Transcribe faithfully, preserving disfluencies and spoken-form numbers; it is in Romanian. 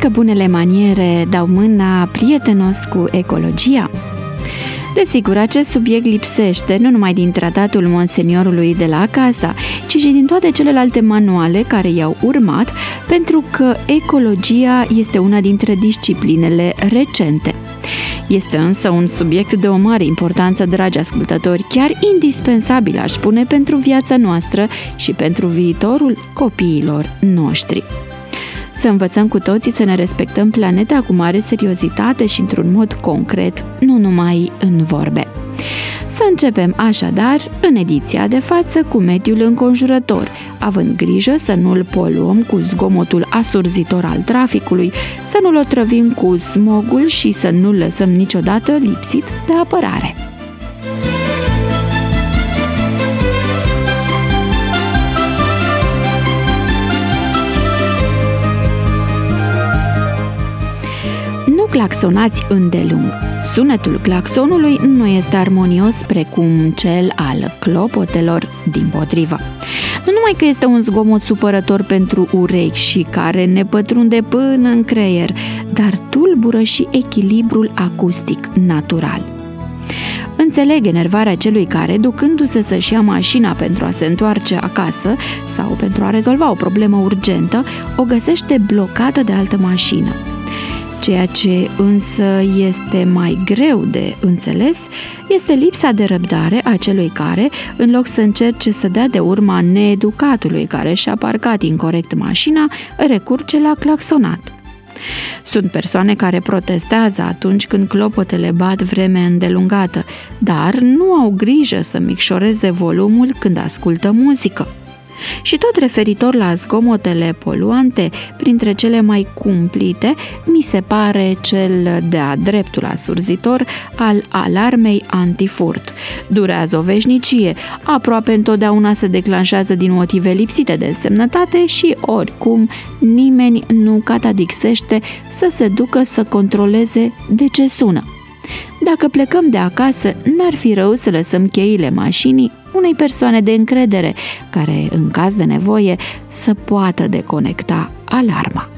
că bunele maniere dau mâna prietenos cu ecologia? Desigur, acest subiect lipsește nu numai din tratatul Monseniorului de la Casa, ci și din toate celelalte manuale care i-au urmat, pentru că ecologia este una dintre disciplinele recente. Este însă un subiect de o mare importanță, dragi ascultători, chiar indispensabil, aș spune, pentru viața noastră și pentru viitorul copiilor noștri. Să învățăm cu toții să ne respectăm planeta cu mare seriozitate și într-un mod concret, nu numai în vorbe. Să începem așadar în ediția de față cu mediul înconjurător, având grijă să nu-l poluăm cu zgomotul asurzitor al traficului, să nu-l otrăvim cu smogul și să nu-l lăsăm niciodată lipsit de apărare. Claxonați îndelung. Sunetul claxonului nu este armonios precum cel al clopotelor, dimpotrivă. Nu numai că este un zgomot supărător pentru urechi și care ne pătrunde până în creier, dar tulbură și echilibrul acustic natural. Înțeleg enervarea celui care, ducându-se să-și ia mașina pentru a se întoarce acasă sau pentru a rezolva o problemă urgentă, o găsește blocată de altă mașină. Ceea ce însă este mai greu de înțeles este lipsa de răbdare a celui care, în loc să încerce să dea de urma needucatului care și-a parcat incorect mașina, recurge la claxonat. Sunt persoane care protestează atunci când clopotele bat vreme îndelungată, dar nu au grijă să micșoreze volumul când ascultă muzică. Și tot referitor la zgomotele poluante, printre cele mai cumplite, mi se pare cel de-a dreptul asurzitor al alarmei antifurt. Durează o veșnicie, aproape întotdeauna se declanșează din motive lipsite de însemnătate și, oricum, nimeni nu catadixește să se ducă să controleze de ce sună. Dacă plecăm de acasă, n-ar fi rău să lăsăm cheile mașinii unei persoane de încredere, care, în caz de nevoie, să poată deconecta alarma.